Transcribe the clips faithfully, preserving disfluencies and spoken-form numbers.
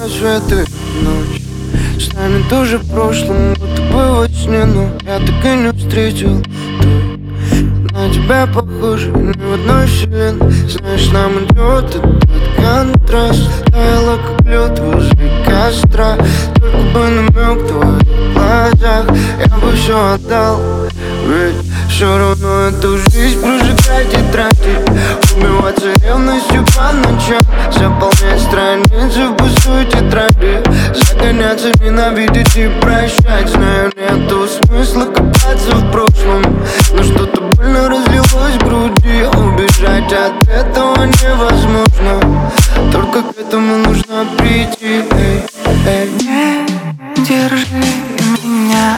Вернулась в эту ночь, станет уже прошлым, будто бы во сне. Но я так и не встретил той. На тебя похоже ни в одной вселенной. Знаешь, нам идет этот контраст. Таяла как лед возле костра. Только бы намек в твоих глазах, я бы все отдал. Ведь все равно эту жизнь прожигать и тратить. Убиваться ревностью по ночам, заполнять страницы в пустой тетради. Загоняться, ненавидеть и прощать. Знаю, нету смысла копаться в прошлом, но что-то больно разлилось в груди. Убежать от этого невозможно, только к этому нужно прийти. Эй, эй. Не держи меня,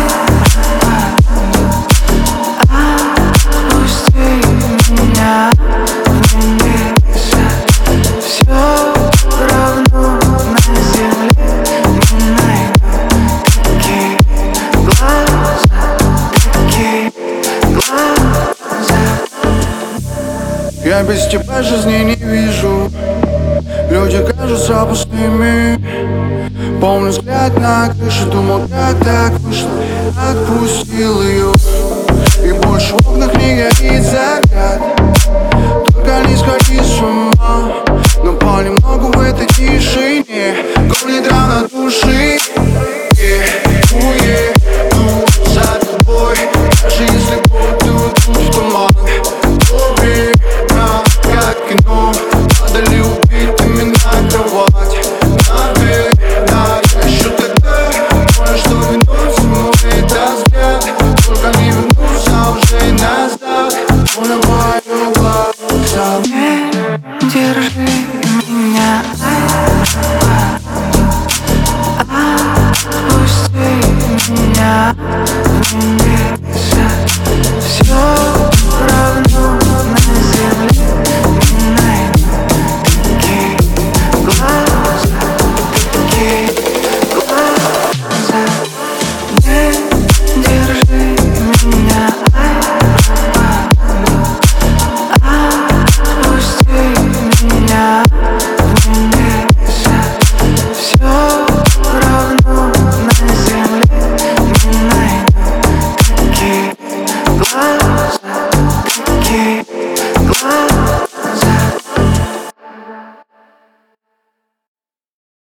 отпусти меня в небеса. Все равно на земле не найду такие глаза, такие глаза. Я без тебя жизни не вижу, люди кажутся пустыми. Помню взгляд на крыше, думал, как так вышло, отпустил ее.